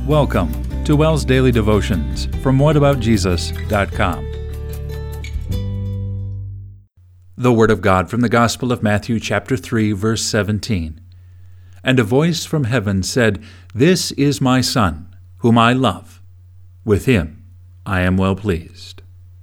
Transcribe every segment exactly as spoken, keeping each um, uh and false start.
Welcome to WELS Daily Devotions from what about jesus dot com. The Word of God from the Gospel of Matthew chapter three, verse seventeen. And a voice from heaven said, "This is my Son, whom I love. With him I am well pleased."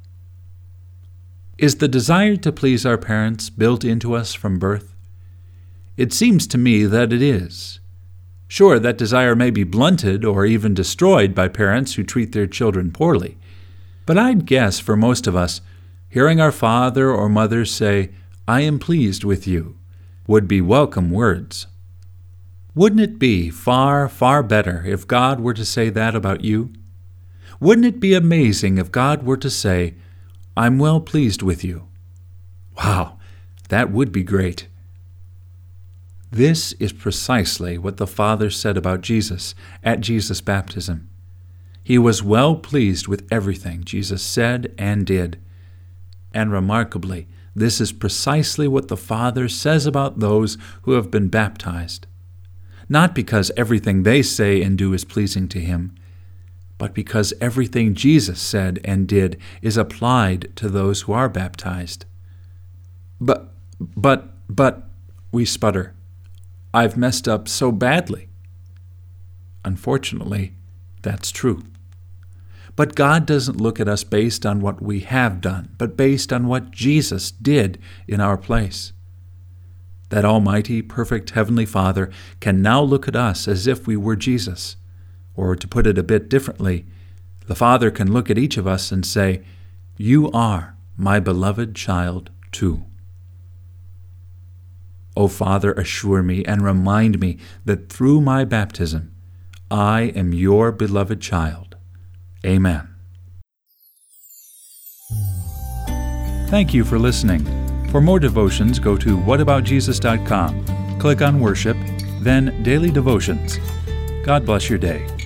Is the desire to please our parents built into us from birth? It seems to me that it is. Sure, that desire may be blunted or even destroyed by parents who treat their children poorly, but I'd guess for most of us, hearing our father or mother say, "I am pleased with you," would be welcome words. Wouldn't it be far, far better if God were to say that about you? Wouldn't it be amazing if God were to say, "I'm well pleased with you"? Wow, that would be great. This is precisely what the Father said about Jesus at Jesus' baptism. He was well pleased with everything Jesus said and did. And remarkably, this is precisely what the Father says about those who have been baptized. Not because everything they say and do is pleasing to Him, but because everything Jesus said and did is applied to those who are baptized. But, but, but, we sputter. I've messed up so badly. Unfortunately, that's true. But God doesn't look at us based on what we have done, but based on what Jesus did in our place. That almighty, perfect Heavenly Father can now look at us as if we were Jesus. Or to put it a bit differently, the Father can look at each of us and say, "You are my beloved child too." O Father, assure me and remind me that through my baptism, I am your beloved child. Amen. Thank you for listening. For more devotions, go to what about jesus dot com. Click on Worship, then Daily Devotions. God bless your day.